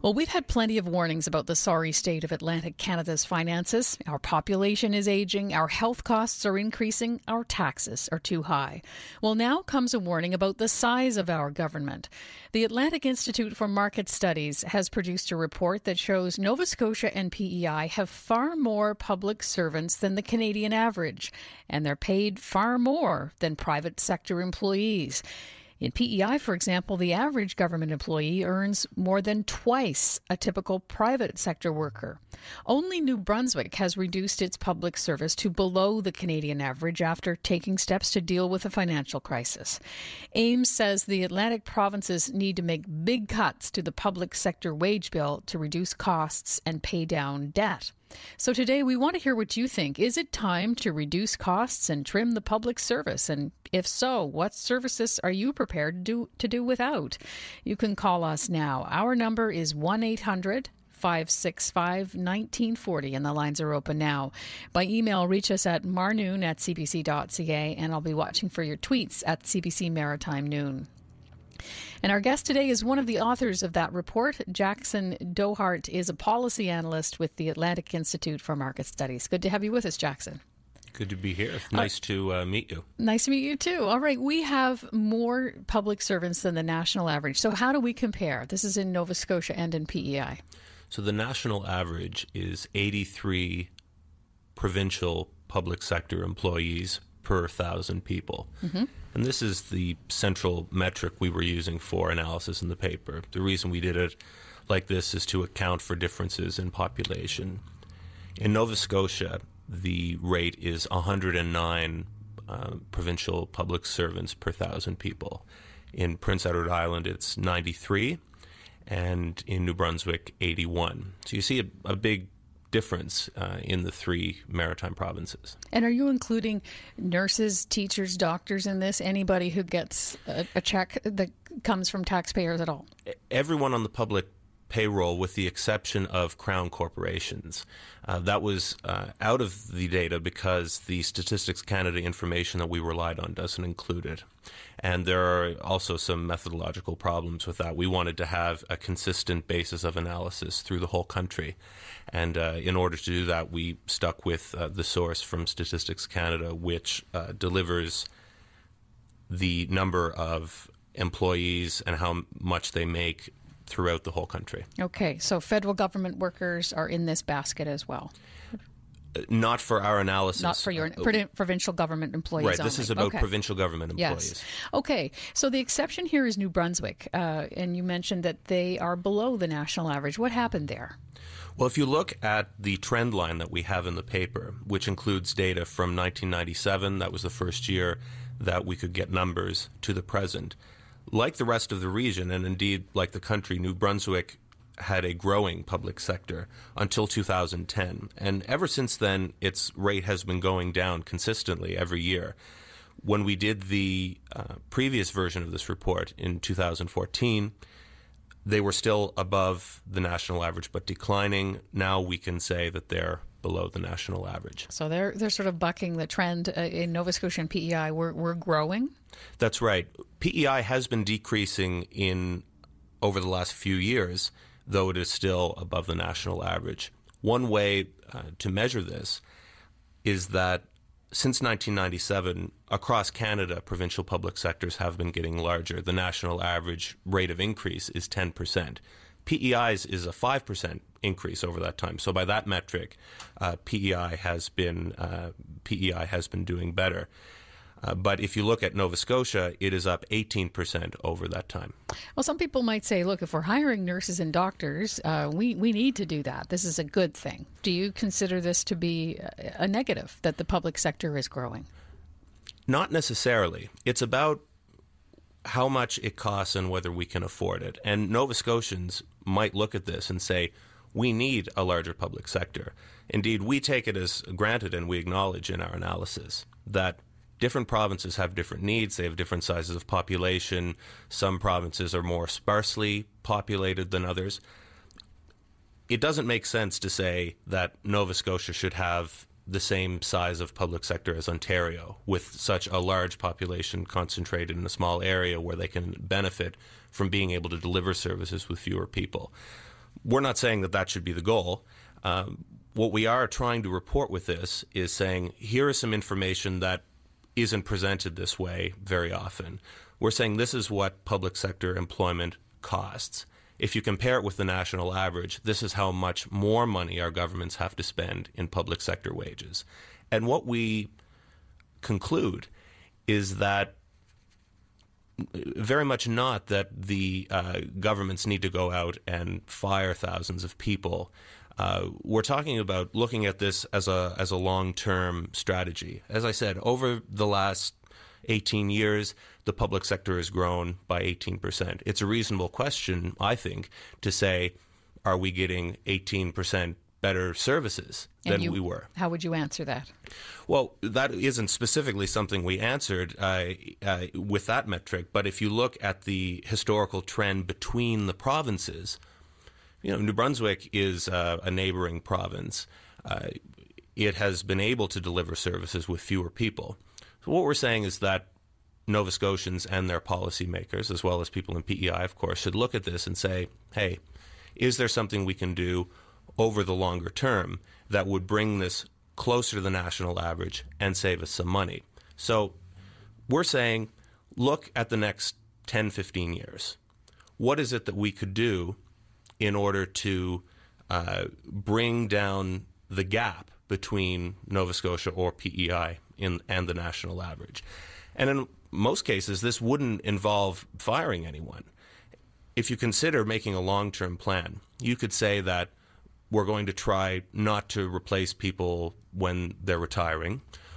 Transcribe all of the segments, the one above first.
Well, we've had plenty of warnings about the sorry state of Atlantic Canada's finances. Our population is aging, our health costs are increasing, our taxes are too high. Well, now comes a warning about the size of our government. The Atlantic Institute for Market Studies has produced a report that shows Nova Scotia and PEI have far more public servants than the Canadian average, and they're paid far more than private sector employees. In PEI, for example, the average government employee earns more than twice a typical private sector worker. Only New Brunswick has reduced its public service to below the Canadian average after taking steps to deal with the financial crisis. Ames says the Atlantic provinces need to make big cuts to the public sector wage bill to reduce costs and pay down debt. So today we want to hear what you think. Is it time to reduce costs and trim the public service? And if so, what services are you prepared to do without? You can call us now. Our number is 1-800-565-1940, and the lines are open now. By email, reach us at marnoon@cbc.ca, and I'll be watching for your tweets at CBC Maritime Noon. And our guest today is one of the authors of that report. Jackson Dohart is a policy analyst with the Atlantic Institute for Market Studies. Good to have you with us, Jackson. Good to be here. Nice to meet you. Nice to meet you, too. All right. We have more public servants than the national average. So how do we compare? This is in Nova Scotia and in PEI. So the national average is 83 provincial public sector employees per 1,000 people. Mm-hmm. And this is the central metric we were using for analysis in the paper. The reason we did it like this is to account for differences in population. In Nova Scotia, the rate is 109 provincial public servants per 1,000 people. In Prince Edward Island, it's 93, and in New Brunswick, 81. So you see a big difference in the three maritime provinces. And are you including nurses, teachers, doctors in this? Anybody who gets a check that comes from taxpayers at all? Everyone on the public payroll, with the exception of Crown corporations. That was out of the data because the Statistics Canada information that we relied on doesn't include it. And there are also some methodological problems with that. We wanted to have a consistent basis of analysis through the whole country. And in order to do that, we stuck with the source from Statistics Canada, which delivers the number of employees and how much they make throughout the whole country. Okay, so federal government workers are in this basket as well? Not for our analysis. Not for your provincial government employees Right, this only. is about provincial government employees. Yes. Okay, so the exception here is New Brunswick, and you mentioned that they are below the national average. What happened there? Well, if you look at the trend line that we have in the paper, which includes data from 1997, that was the first year that we could get numbers, to the present, like the rest of the region, and indeed like the country, New Brunswick had a growing public sector until 2010. And ever since then, its rate has been going down consistently every year. When we did the previous version of this report in 2014, they were still above the national average, but declining. Now we can say that they're below the national average. So they're sort of bucking the trend in Nova Scotia and PEI. We're growing? That's right. PEI has been decreasing over the last few years, though it is still above the national average. One way to measure this is that since 1997, across Canada, provincial public sectors have been getting larger. The national average rate of increase is 10%. PEI's is a 5% increase over that time. So by that metric, PEI has been doing better. But if you look at Nova Scotia, it is up 18% over that time. Well, some people might say, look, if we're hiring nurses and doctors, we need to do that. This is a good thing. Do you consider this to be a negative, that the public sector is growing? Not necessarily. It's about how much it costs and whether we can afford it. And Nova Scotians might look at this and say, we need a larger public sector. Indeed, we take it as granted, and we acknowledge in our analysis that different provinces have different needs. They have different sizes of population. Some provinces are more sparsely populated than others. It doesn't make sense to say that Nova Scotia should have the same size of public sector as Ontario, with such a large population concentrated in a small area where they can benefit from being able to deliver services with fewer people. we're not saying that that should be the goal. What we are trying to report with this is saying, here is some information that isn't presented this way very often. We're saying this is what public sector employment costs. If you compare it with the national average, this is how much more money our governments have to spend in public sector wages. And what we conclude is that very much not that the governments need to go out and fire thousands of people. We're talking about looking at this as a long-term strategy. As I said, over the last 18 years, the public sector has grown by 18%. It's a reasonable question, I think, to say, are we getting 18% better services than we were? How would you answer that? Well, that isn't specifically something we answered with that metric, but if you look at the historical trend between the provinces, New Brunswick is a neighboring province. It has been able to deliver services with fewer people. So what we're saying is that Nova Scotians and their policymakers, as well as people in PEI, of course, should look at this and say, hey, is there something we can do over the longer term that would bring this closer to the national average and save us some money? So we're saying, look at the next 10, 15 years. What is it that we could do in order to bring down the gap between Nova Scotia or PEI and the national average? And in most cases, this wouldn't involve firing anyone. If you consider making a long-term plan, you could say that we're going to try not to replace people when they're retiring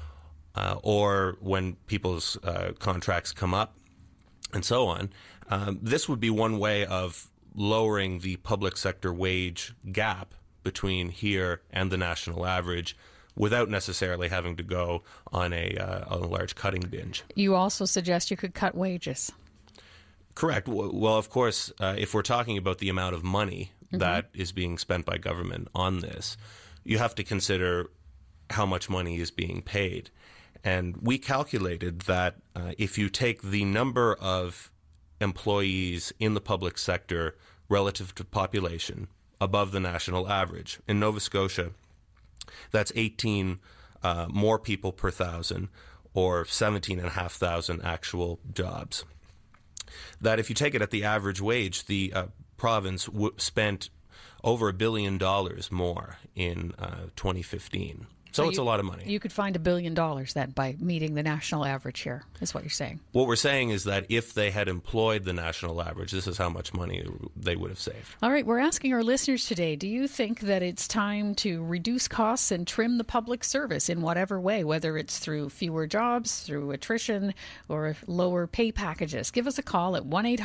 or when people's contracts come up and so on. This would be one way of lowering the public sector wage gap between here and the national average without necessarily having to go on a large cutting binge. You also suggest you could cut wages. Correct. Well, of course, if we're talking about the amount of money that is being spent by government on this, you have to consider how much money is being paid. And we calculated that if you take the number of employees in the public sector relative to population above the national average, in Nova Scotia, that's 18 more people per thousand, or 17,500 actual jobs. That if you take it at the average wage, the province spent over $1 billion more in 2015. So it's a lot of money. You could find $1 billion then by meeting the national average here, is what you're saying. What we're saying is that if they had employed the national average, this is how much money they would have saved. All right, we're asking our listeners today, do you think that it's time to reduce costs and trim the public service in whatever way, whether it's through fewer jobs, through attrition, or lower pay packages? Give us a call at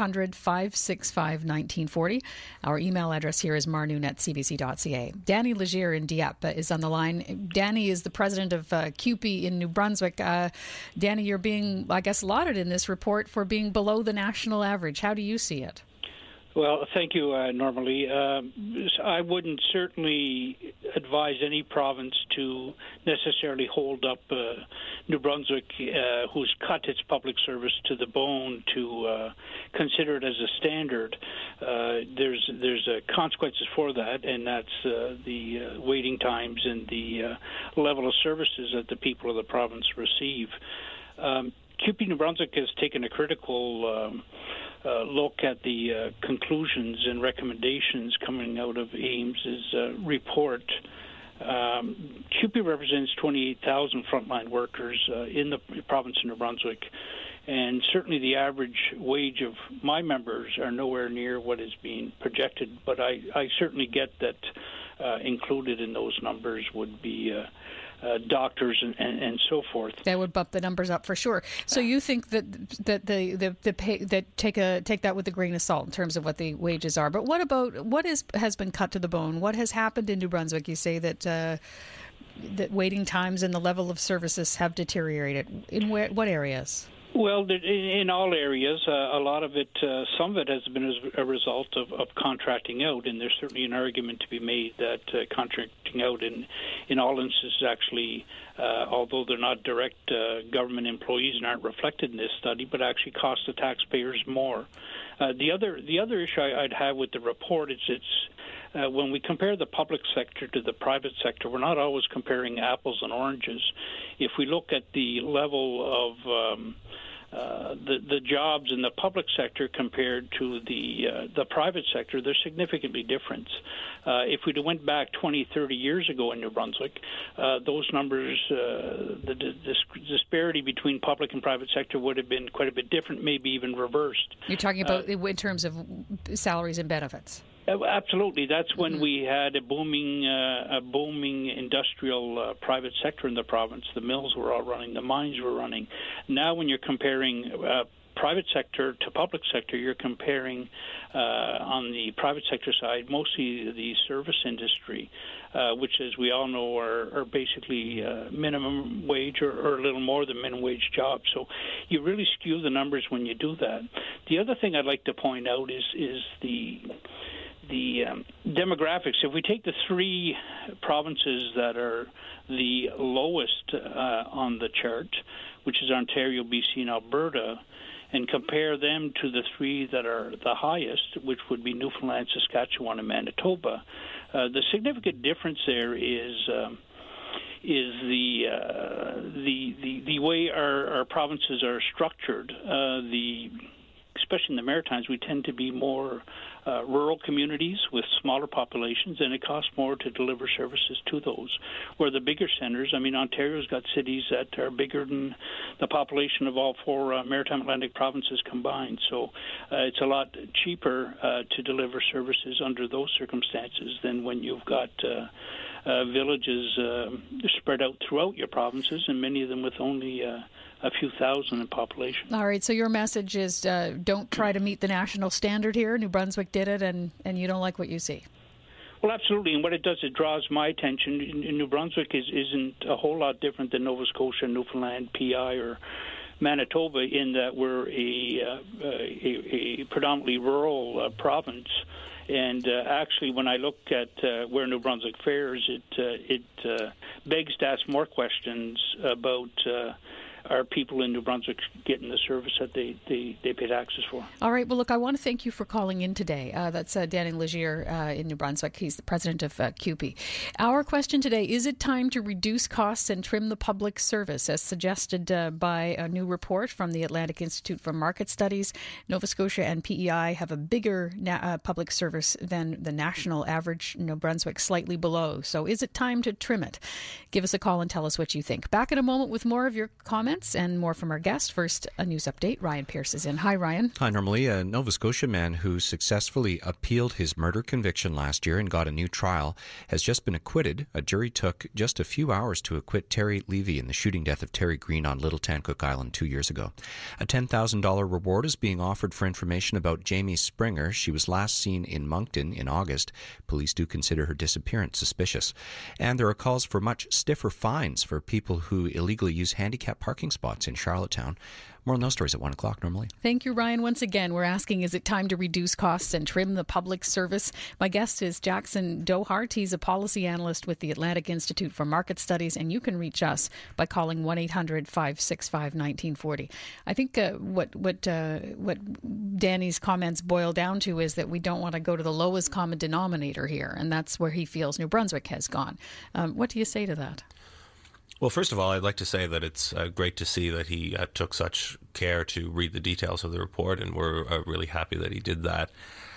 1-800-565-1940. Our email address here is marnoon@cbc.ca. Danny Legier in Dieppe is on the line. Danny is the president of CUPE in New Brunswick. Danny, you're being, I guess, lauded in this report for being below the national average. How do you see it? Well, thank you, Normally. I wouldn't certainly advise any province to necessarily hold up New Brunswick, who's cut its public service to the bone, to consider it as a standard. There's consequences for that, and that's the waiting times and the level of services that the people of the province receive. CUPE New Brunswick has taken a critical look at the conclusions and recommendations coming out of AIMS's report. CUPE represents 28,000 frontline workers in the province of New Brunswick, and certainly the average wage of my members are nowhere near what is being projected, but I certainly get that included in those numbers would be doctors and so forth. That would bump the numbers up for sure. So you think that the pay, that take that with a grain of salt in terms of what the wages are. But what about what has been cut to the bone? What has happened in New Brunswick? You say that that waiting times and the level of services have deteriorated. In what areas? Well, in all areas, a lot of it, some of it has been as a result of contracting out, and there's certainly an argument to be made that contracting out in all instances actually, although they're not direct government employees and aren't reflected in this study, but actually cost the taxpayers more. The other issue I'd have with the report is it's when we compare the public sector to the private sector, we're not always comparing apples and oranges. If we look at the level of the jobs in the public sector compared to the private sector, they're significantly different. If we went back 20, 30 years ago in New Brunswick, those numbers, the disparity between public and private sector would have been quite a bit different, maybe even reversed. You're talking about in terms of salaries and benefits? Absolutely. That's when we had a booming industrial private sector in the province. The mills were all running. The mines were running. Now when you're comparing private sector to public sector, you're comparing on the private sector side mostly the service industry, which, as we all know, are basically minimum wage or a little more than minimum wage jobs. So you really skew the numbers when you do that. The other thing I'd like to point out is the demographics. If we take the three provinces that are the lowest on the chart, which is Ontario, BC, and Alberta, and compare them to the three that are the highest, which would be Newfoundland, Saskatchewan, and Manitoba, the significant difference there is the way our provinces are structured. Especially in the Maritimes, we tend to be more rural communities with smaller populations, and it costs more to deliver services to those. Where the bigger centres, Ontario's got cities that are bigger than the population of all four Maritime Atlantic provinces combined. So it's a lot cheaper to deliver services under those circumstances than when you've got villages spread out throughout your provinces, and many of them with only a few thousand in population. All right, so your message is don't try to meet the national standard here. New Brunswick did it, and you don't like what you see. Well, absolutely, and what it does, it draws my attention. New Brunswick isn't a whole lot different than Nova Scotia, Newfoundland, PI, or Manitoba in that we're a predominantly rural province. And actually, when I look at where New Brunswick fares, it begs to ask more questions about are people in New Brunswick getting the service that they pay taxes for. All right. Well, look, I want to thank you for calling in today. That's Danny Legier in New Brunswick. He's the president of CUPE. Our question today, is it time to reduce costs and trim the public service, as suggested by a new report from the Atlantic Institute for Market Studies? Nova Scotia and PEI have a bigger public service than the national average. New Brunswick slightly below. So is it time to trim it? Give us a call and tell us what you think. Back in a moment with more of your comments and more from our guest. First, a news update. Ryan Pierce is in. Hi, Ryan. Hi, Normally. A Nova Scotia man who successfully appealed his murder conviction last year and got a new trial has just been acquitted. A jury took just a few hours to acquit Terry Levy in the shooting death of Terry Green on Little Tancook Island 2 years ago. A $10,000 reward is being offered for information about Jamie Springer. She was last seen in Moncton in August. Police do consider her disappearance suspicious. And there are calls for much stiffer fines for people who illegally use handicap parking spots in Charlottetown. More on those stories at 1 o'clock, Normally. Thank you, Ryan. Once again, we're asking, is it time to reduce costs and trim the public service? My guest is Jackson Dohart. He's a policy analyst with the Atlantic Institute for Market Studies, and you can reach us by calling 1-800-565-1940. I think what Danny's comments boil down to is that we don't want to go to the lowest common denominator here, and that's where he feels New Brunswick has gone. What do you say to that? Well, first of all, I'd like to say that it's great to see that he took such care to read the details of the report, and we're really happy that he did that.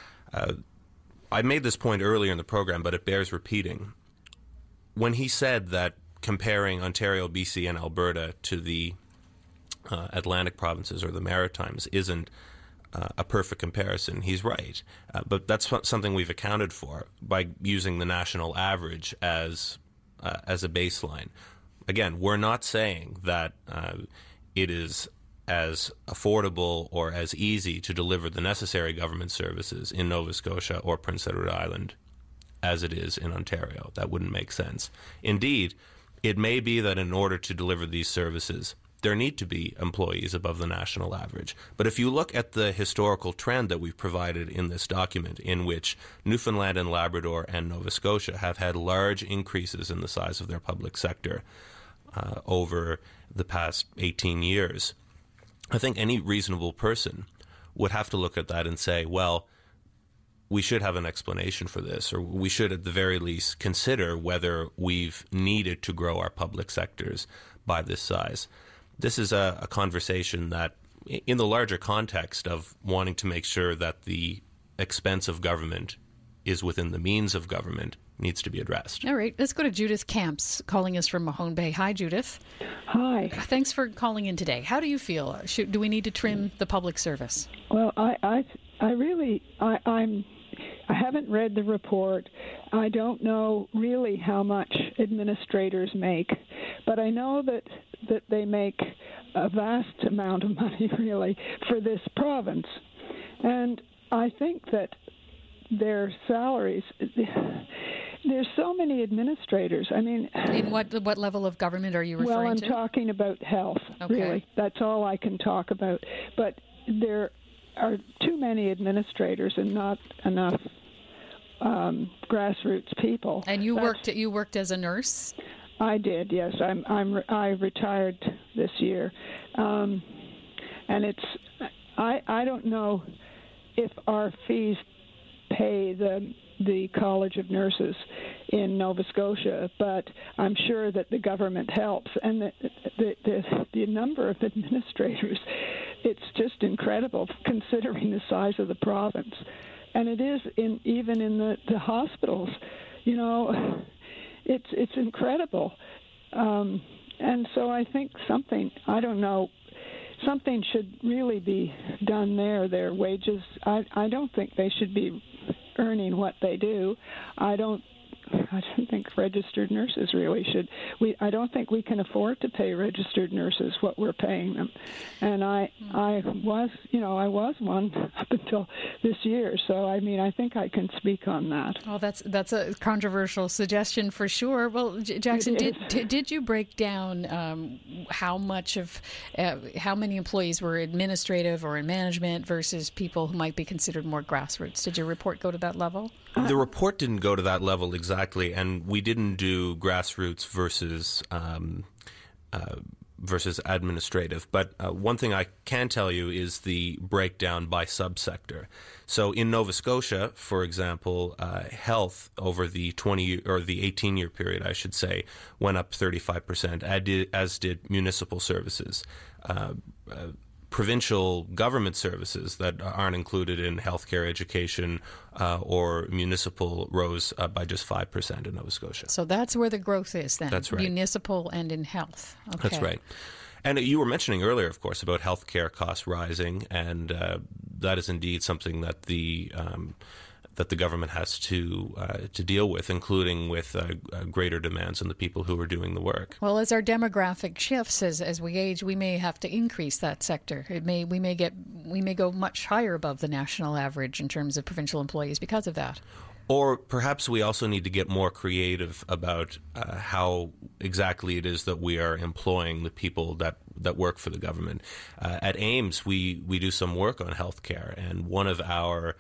I made this point earlier in the program, but it bears repeating. When he said that comparing Ontario, BC, and Alberta to the Atlantic provinces or the Maritimes isn't a perfect comparison, he's right. But that's something we've accounted for by using the national average as a baseline. Again, we're not saying that it is as affordable or as easy to deliver the necessary government services in Nova Scotia or Prince Edward Island as it is in Ontario. That wouldn't make sense. Indeed, it may be that in order to deliver these services, there need to be employees above the national average. But if you look at the historical trend that we've provided in this document, in which Newfoundland and Labrador and Nova Scotia have had large increases in the size of their public sector over the past 18 years, I think any reasonable person would have to look at that and say, well, we should have an explanation for this, or we should at the very least consider whether we've needed to grow our public sectors by this size. This is a conversation that, in the larger context of wanting to make sure that the expense of government is within the means of government, needs to be addressed. All right, let's go to Judith Camps, calling us from Mahone Bay. Hi, Judith. Hi. Thanks for calling in today. How do you feel? Do we need to trim the public service? Well, I haven't read the report. I don't know really how much administrators make, but I know that they make a vast amount of money, really, for this province. And I think that their salaries, there's so many administrators. I mean, in what level of government are you referring to? Well, I'm talking about health, really. That's all I can talk about. But there are too many administrators and not enough grassroots people. And you worked as a nurse? I did, yes. I retired this year, and it's I don't know if our fees pay the College of Nurses in Nova Scotia, but I'm sure that the government helps, and the number of administrators, it's just incredible considering the size of the province, and it is even in the hospitals, you know. It's incredible, and so I think something should really be done there. Their wages, I don't think they should be earning what they do. I don't think registered nurses really should. I don't think we can afford to pay registered nurses what we're paying them. And I was one up until this year. So I mean, I think I can speak on that. Well, that's a controversial suggestion for sure. Well, Jackson, did you break down how many employees were administrative or in management versus people who might be considered more grassroots? Did your report go to that level? The report didn't go to that level exactly, and we didn't do grassroots versus administrative. But one thing I can tell you is the breakdown by subsector. So in Nova Scotia, for example, health over the 18-year period, I should say, went up 35%, as did municipal services. Provincial government services that aren't included in healthcare, education, or municipal rose by just 5% in Nova Scotia. So that's where the growth is then. That's right. Municipal and in health. Okay. That's right. And you were mentioning earlier, of course, about healthcare costs rising, and that is indeed something that the government has to deal with, including with greater demands on the people who are doing the work. Well, as our demographic shifts, as we age, we may have to increase that sector. We may go much higher above the national average in terms of provincial employees because of that. Or perhaps we also need to get more creative about how exactly it is that we are employing the people that work for the government. At Ames, we do some work on healthcare, and one of our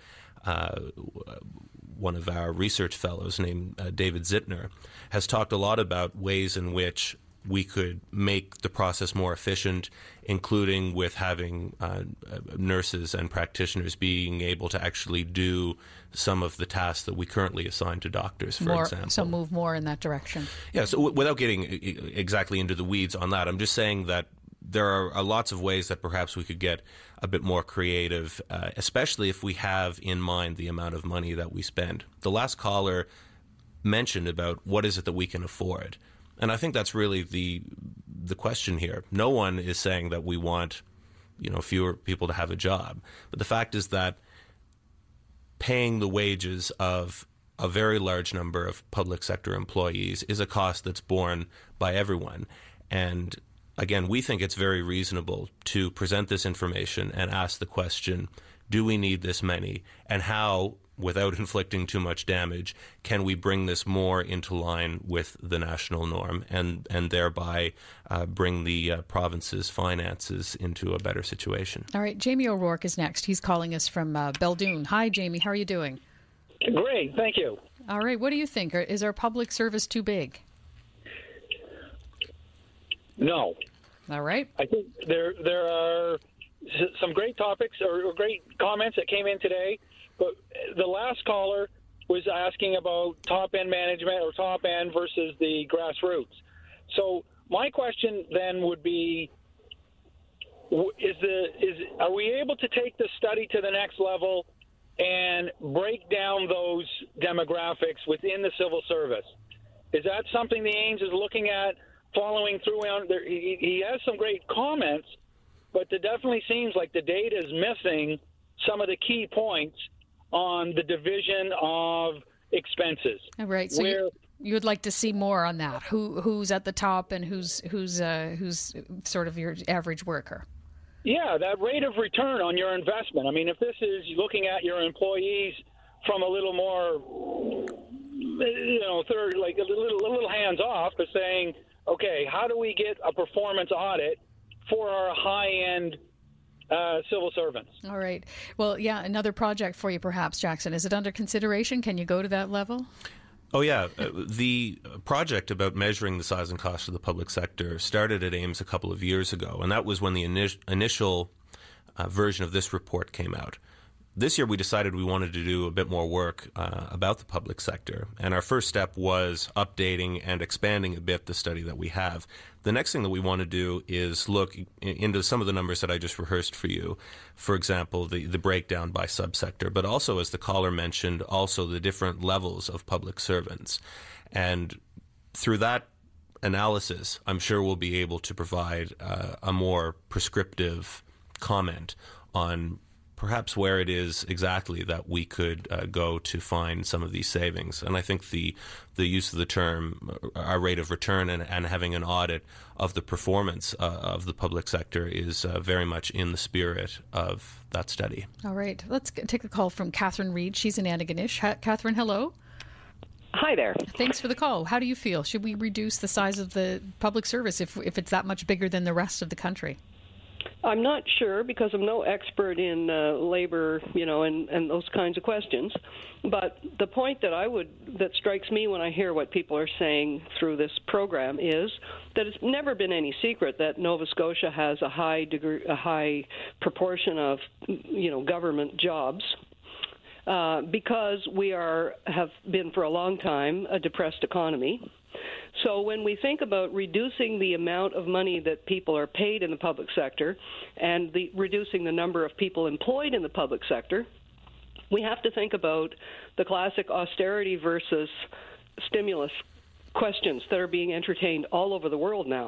research fellows named David Zittner has talked a lot about ways in which we could make the process more efficient, including with having nurses and practitioners being able to actually do some of the tasks that we currently assign to doctors, for example. So move more in that direction. Yeah, so without getting exactly into the weeds on that, I'm just saying that there are lots of ways that perhaps we could get a bit more creative, especially if we have in mind the amount of money that we spend. The last caller mentioned about what is it that we can afford. And I think that's really the question here. No one is saying that we want, fewer people to have a job. But the fact is that paying the wages of a very large number of public sector employees is a cost that's borne by everyone. And again, we think it's very reasonable to present this information and ask the question, do we need this many? And how, without inflicting too much damage, can we bring this more into line with the national norm and thereby bring the province's finances into a better situation? All right, Jamie O'Rourke is next. He's calling us from Beldoon. Hi, Jamie. How are you doing? Great, thank you. All right, what do you think? Is our public service too big? No. All right. I think there are some great topics or great comments that came in today, But the last caller was asking about top-end management or top-end versus the grassroots. So my question then would be, are we able to take the study to the next level and break down those demographics within the civil service? Is that something the Ames is looking at, following through on? He has some great comments, but it definitely seems like the data is missing some of the key points on the division of expenses. All right. So you would like to see more on that. Who's at the top and who's sort of your average worker? Yeah, that rate of return on your investment. I mean, if this is looking at your employees from a little more, third, like a little hands off, but saying, okay, how do we get a performance audit for our high-end civil servants? All right. Well, yeah, another project for you perhaps, Jackson. Is it under consideration? Can you go to that level? Oh, yeah. The project about measuring the size and cost of the public sector started at Ames a couple of years ago, and that was when the initial version of this report came out. This year we decided we wanted to do a bit more work about the public sector, and our first step was updating and expanding a bit the study that we have. The next thing that we want to do is look into some of the numbers that I just rehearsed for you. For example, the breakdown by subsector, but also, as the caller mentioned, also the different levels of public servants. And through that analysis, I'm sure we'll be able to provide a more prescriptive comment on perhaps where it is exactly that we could go to find some of these savings. And I think the use of the term, our rate of return, and having an audit of the performance of the public sector is very much in the spirit of that study. All right. Let's take a call from Catherine Reed. She's in Antigonish. Catherine, hello. Hi there. Thanks for the call. How do you feel? Should we reduce the size of the public service if it's that much bigger than the rest of the country? I'm not sure because I'm no expert in labor, and those kinds of questions. But the point that strikes me when I hear what people are saying through this program is that it's never been any secret that Nova Scotia has a high proportion of, government jobs. Because we have been for a long time a depressed economy. So when we think about reducing the amount of money that people are paid in the public sector and reducing the number of people employed in the public sector, we have to think about the classic austerity versus stimulus questions that are being entertained all over the world now.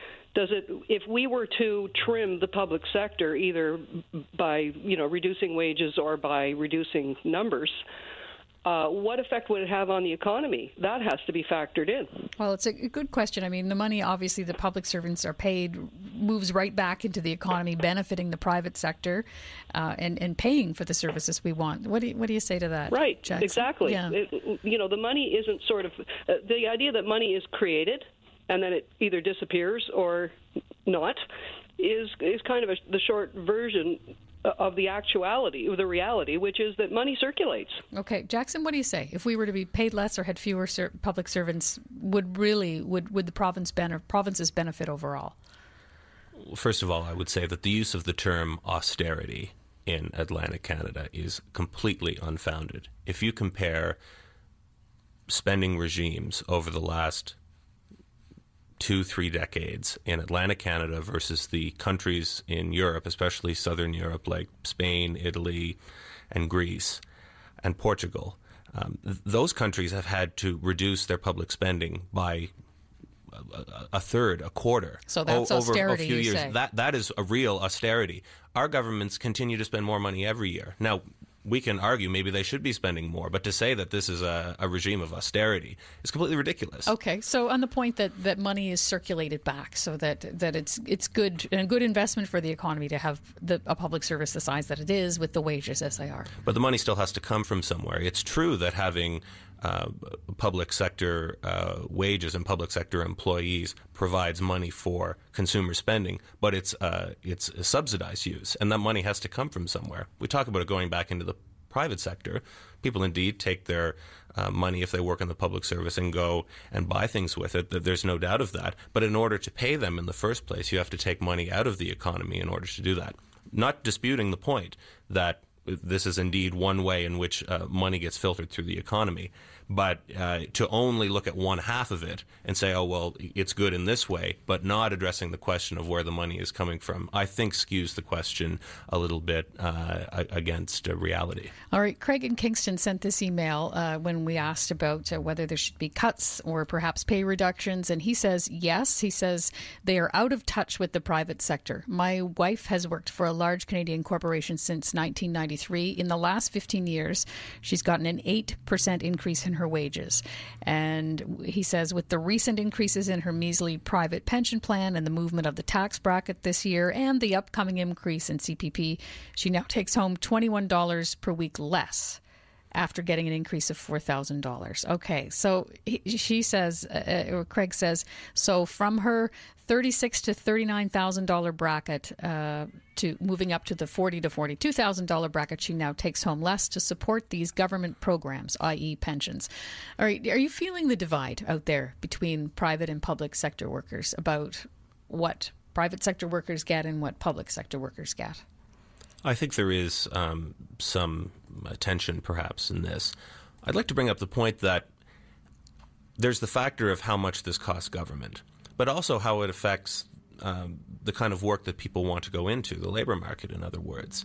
If we were to trim the public sector either by reducing wages or by reducing numbers, what effect would it have on the economy? That has to be factored in. Well, it's a good question. I mean, the money, obviously, the public servants are paid moves right back into the economy, benefiting the private sector and paying for the services we want. What do you say to that? Right, Jackson? exactly. Yeah. The money isn't sort of the idea that money is created and then it either disappears or not is kind of the short version of the actuality, or the reality, which is that money circulates. Okay, Jackson, what do you say? If we were to be paid less or had fewer public servants, would the provinces benefit overall? First of all, I would say that the use of the term austerity in Atlantic Canada is completely unfounded. If you compare spending regimes over the last 2-3 decades in Atlantic Canada versus the countries in Europe, especially Southern Europe, like Spain, Italy, and Greece, and Portugal, those countries have had to reduce their public spending by a third, a quarter. So that's over austerity, a few years. say. That is a real austerity. Our governments continue to spend more money every year. Now, we can argue maybe they should be spending more, but to say that this is a regime of austerity is completely ridiculous. Okay, so on the point that money is circulated back, so that it's good and a good investment for the economy to have a public service the size that it is with the wages as they are. But the money still has to come from somewhere. It's true that having public sector wages and public sector employees provides money for consumer spending, but it's a subsidized use, and that money has to come from somewhere. We talk about it going back into the private sector. People indeed take their money if they work in the public service and go and buy things with it. There's no doubt of that. But in order to pay them in the first place, you have to take money out of the economy in order to do that. Not disputing the point that this is indeed one way in which money gets filtered through the economy. But to only look at one half of it and say, oh, well, it's good in this way, but not addressing the question of where the money is coming from, I think skews the question a little bit against reality. All right. Craig in Kingston sent this email when we asked about whether there should be cuts or perhaps pay reductions. And he says, yes. He says they are out of touch with the private sector. My wife has worked for a large Canadian corporation since 1993. In the last 15 years, she's gotten an 8% increase in her wages. And he says with the recent increases in her measly private pension plan and the movement of the tax bracket this year and the upcoming increase in CPP, she now takes home $21 per week less after getting an increase of $4,000. Okay, so she says, or Craig says, so from her $36,000 to $39,000 bracket to moving up to the $40,000 to $42,000 bracket, she now takes home less to support these government programs, i.e. pensions. All right, are you feeling the divide out there between private and public sector workers about what private sector workers get and what public sector workers get? I think there is some tension perhaps in this. I'd like to bring up the point that there's the factor of how much this costs government, but also how it affects the kind of work that people want to go into, the labor market, in other words.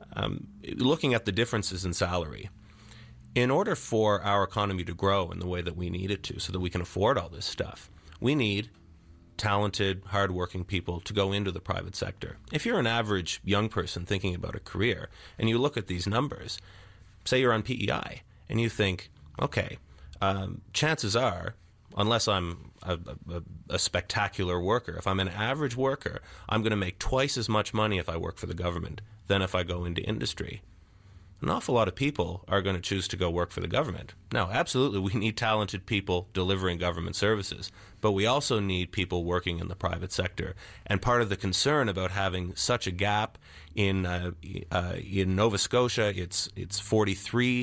Looking at the differences in salary, in order for our economy to grow in the way that we need it to so that we can afford all this stuff, we need talented, hardworking people to go into the private sector. If you're an average young person thinking about a career and you look at these numbers, say you're on PEI, and you think, okay, chances are, unless I'm a spectacular worker, if I'm an average worker, I'm going to make twice as much money if I work for the government than if I go into industry. An awful lot of people are going to choose to go work for the government. Now, absolutely, we need talented people delivering government services, but we also need people working in the private sector. And part of the concern about having such a gap in Nova Scotia, it's 43%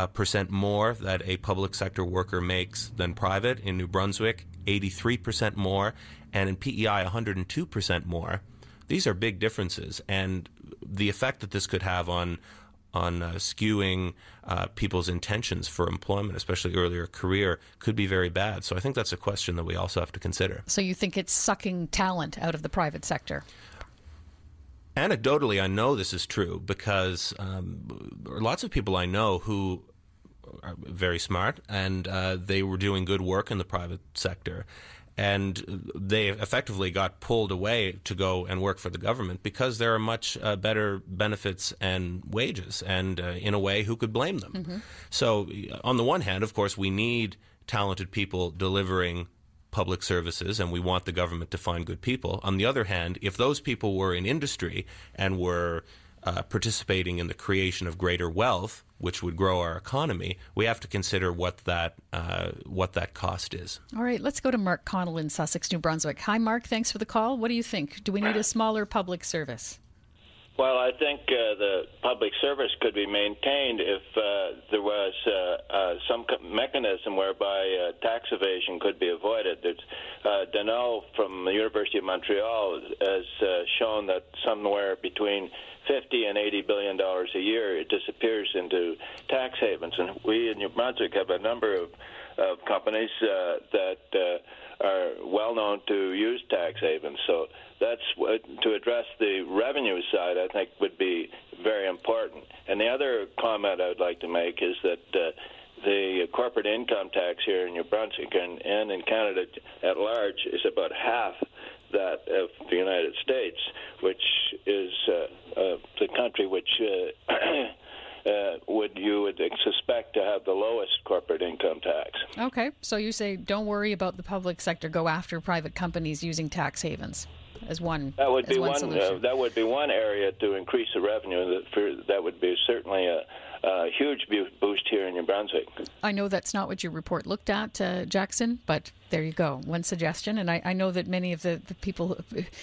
more that a public sector worker makes than private. In New Brunswick, 83% more, and in PEI, 102% more. These are big differences, and the effect that this could have on skewing people's intentions for employment, especially earlier career, could be very bad. So I think that's a question that we also have to consider. So you think it's sucking talent out of the private sector? Anecdotally, I know this is true because lots of people I know who are very smart and they were doing good work in the private sector. And they effectively got pulled away to go and work for the government because there are much better benefits and wages. And in a way, who could blame them? Mm-hmm. So on the one hand, of course, we need talented people delivering public services, and we want the government to find good people. On the other hand, if those people were in industry and were participating in the creation of greater wealth, which would grow our economy, we have to consider what that cost is. All right, let's go to Mark Connell in Sussex, New Brunswick. Hi, Mark. Thanks for the call. What do you think? Do we need a smaller public service? Well, I think the public service could be maintained if there was some mechanism whereby tax evasion could be avoided. Deneau from the University of Montreal has shown that somewhere between $50 and $80 billion a year it disappears into tax havens, and we in New Brunswick have a number of companies that are well known to use tax havens. So that's to address the revenue side, I think, would be very important. And the other comment I would like to make is that the corporate income tax here in New Brunswick and in Canada at large is about half that of the United States, which is the country which you would suspect to have the lowest corporate income tax. Okay, so you say don't worry about the public sector, go after private companies using tax havens as one. That would be one solution. That would be one area to increase the revenue. That would be certainly a huge boost here in New Brunswick. I know that's not what your report looked at, Jackson, but There you go. One suggestion. And I know that many of the people,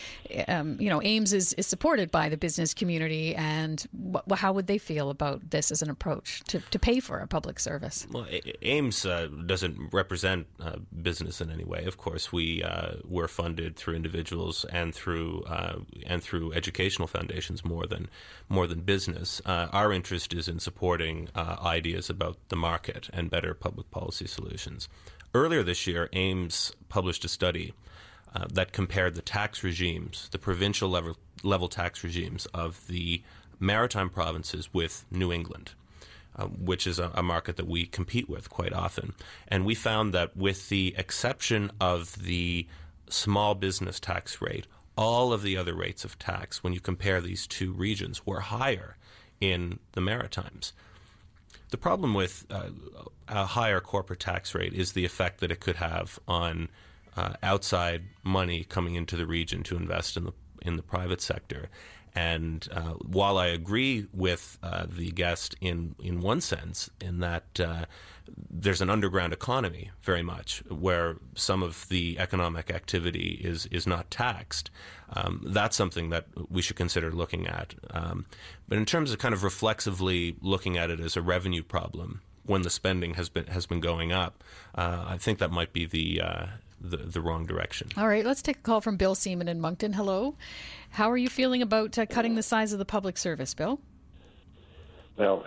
AIMS is supported by the business community. And how would they feel about this as an approach to pay for a public service? Well, AIMS doesn't represent business in any way. Of course, we're funded through individuals and through educational foundations more than business. Our interest is in supporting ideas about the market and better public policy solutions. Earlier this year, AIMS published a study that compared the tax regimes, the provincial level tax regimes of the maritime provinces with New England, which is a market that we compete with quite often. And we found that with the exception of the small business tax rate, all of the other rates of tax, when you compare these two regions, were higher in the Maritimes. The problem with a higher corporate tax rate is the effect that it could have on outside money coming into the region to invest in the private sector. And while I agree with the guest in one sense, in that there's an underground economy very much where some of the economic activity is not taxed, that's something that we should consider looking at. But in terms of kind of reflexively looking at it as a revenue problem when the spending has been going up, I think that might be the wrong direction. All right, let's take a call from Bill Seaman in Moncton. Hello. How are you feeling about cutting the size of the public service, Bill? Well,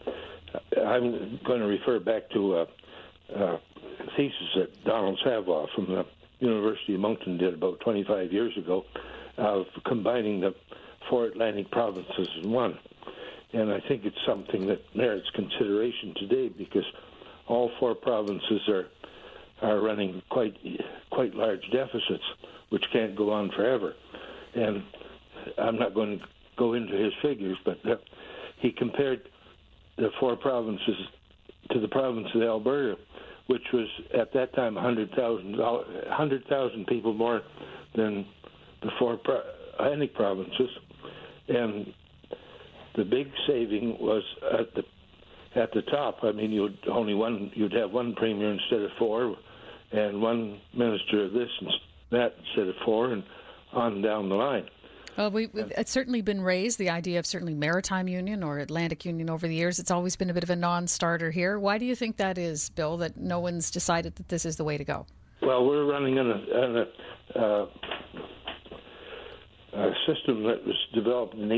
I'm going to refer back to a thesis that Donald Savoie from the University of Moncton did about 25 years ago of combining the 4 Atlantic provinces in one. And I think it's something that merits consideration today because all 4 provinces are running quite large deficits, which can't go on forever. And I'm not going to go into his figures, but he compared the 4 provinces to the province of Alberta, which was at that time 100,000 people more than the 4 Atlantic provinces, and the big saving was at the top. I mean, you'd have one premier instead of 4, and one minister of this and that instead of 4, and on down the line. Well, it's certainly been raised, the idea of certainly Maritime Union or Atlantic Union over the years. It's always been a bit of a non-starter here. Why do you think that is, Bill, that no one's decided that this is the way to go? Well, we're running on a system that was developed in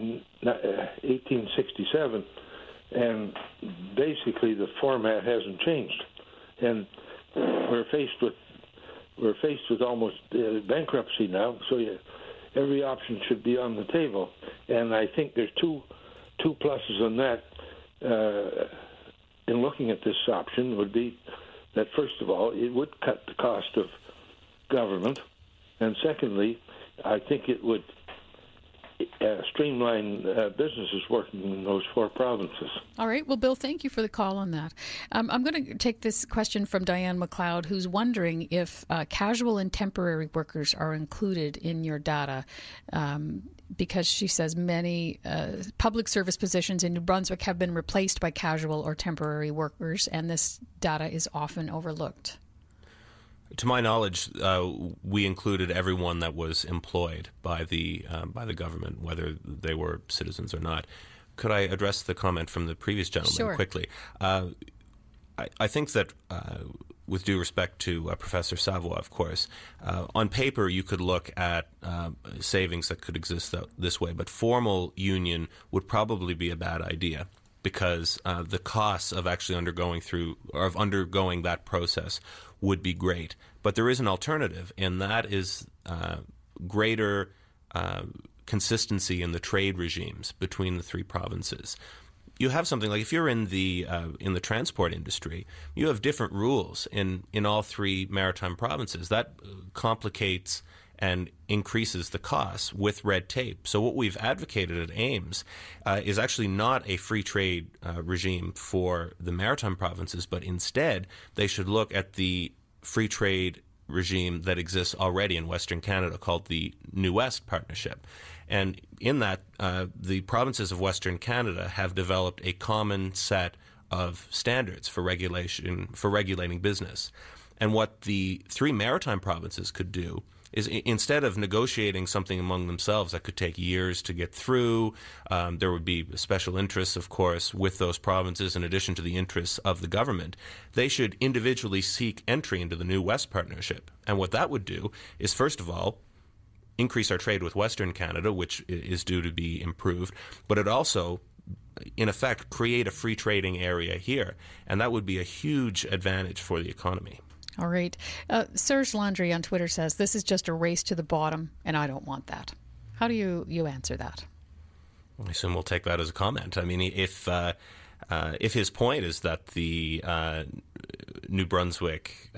1867, and basically the format hasn't changed. And we're faced with almost bankruptcy now, so every option should be on the table. And I think there's two pluses on that in looking at this option would be that, first of all, it would cut the cost of government, and secondly, I think it would streamline businesses working in those 4 provinces. All right. Well, Bill, thank you for the call on that. I'm going to take this question from Diane McLeod, who's wondering if casual and temporary workers are included in your data, because she says many public service positions in New Brunswick have been replaced by casual or temporary workers, and this data is often overlooked. To my knowledge, we included everyone that was employed by the government, whether they were citizens or not. Could I address the comment from the previous gentleman quickly? I think that, with due respect to Professor Savoie, of course, on paper you could look at savings that could exist this way, but formal union would probably be a bad idea, because the costs of actually undergoing that process would be great. But there is an alternative, and that is greater consistency in the trade regimes between the 3 provinces. You have something like, if you're in the transport industry, you have different rules in all 3 maritime provinces. That complicates and increases the costs with red tape. So what we've advocated at AIMS is actually not a free trade regime for the maritime provinces, but instead they should look at the free trade regime that exists already in Western Canada called the New West Partnership. And in that, the provinces of Western Canada have developed a common set of standards for regulating business. And what the 3 maritime provinces could do is, instead of negotiating something among themselves that could take years to get through, there would be special interests, of course, with those provinces in addition to the interests of the government. They should individually seek entry into the new West Partnership. And what that would do is, first of all, increase our trade with Western Canada, which is due to be improved, but it also, in effect, create a free trading area here. And that would be a huge advantage for the economy. All right. Serge Landry on Twitter says, this is just a race to the bottom, and I don't want that. How do you answer that? I assume we'll take that as a comment. I mean, if his point is that the New Brunswick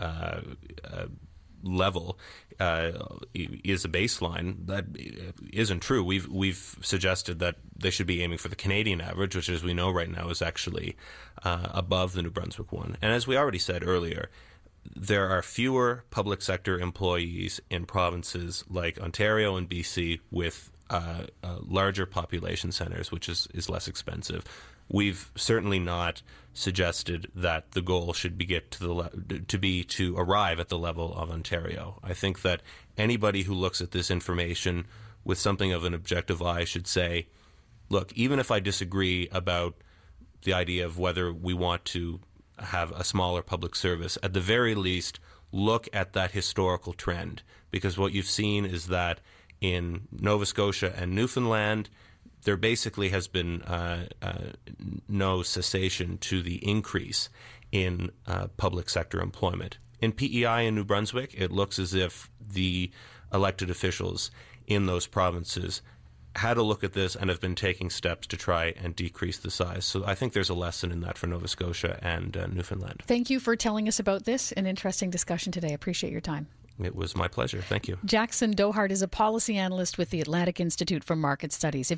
level is a baseline, that isn't true. We've suggested that they should be aiming for the Canadian average, which, as we know right now, is actually above the New Brunswick one. And as we already said earlier, there are fewer public sector employees in provinces like Ontario and BC with larger population centres, which is less expensive. We've certainly not suggested that the goal should be to arrive at the level of Ontario. I think that anybody who looks at this information with something of an objective eye should say, look, even if I disagree about the idea of whether we want to have a smaller public service, at the very least, look at that historical trend. Because what you've seen is that in Nova Scotia and Newfoundland, there basically has been no cessation to the increase in public sector employment. In PEI in New Brunswick, it looks as if the elected officials in those provinces had a look at this and have been taking steps to try and decrease the size. So I think there's a lesson in that for Nova Scotia and Newfoundland. Thank you for telling us about this. An interesting discussion today. Appreciate your time. It was my pleasure. Thank you. Jackson Dohart is a policy analyst with the Atlantic Institute for Market Studies.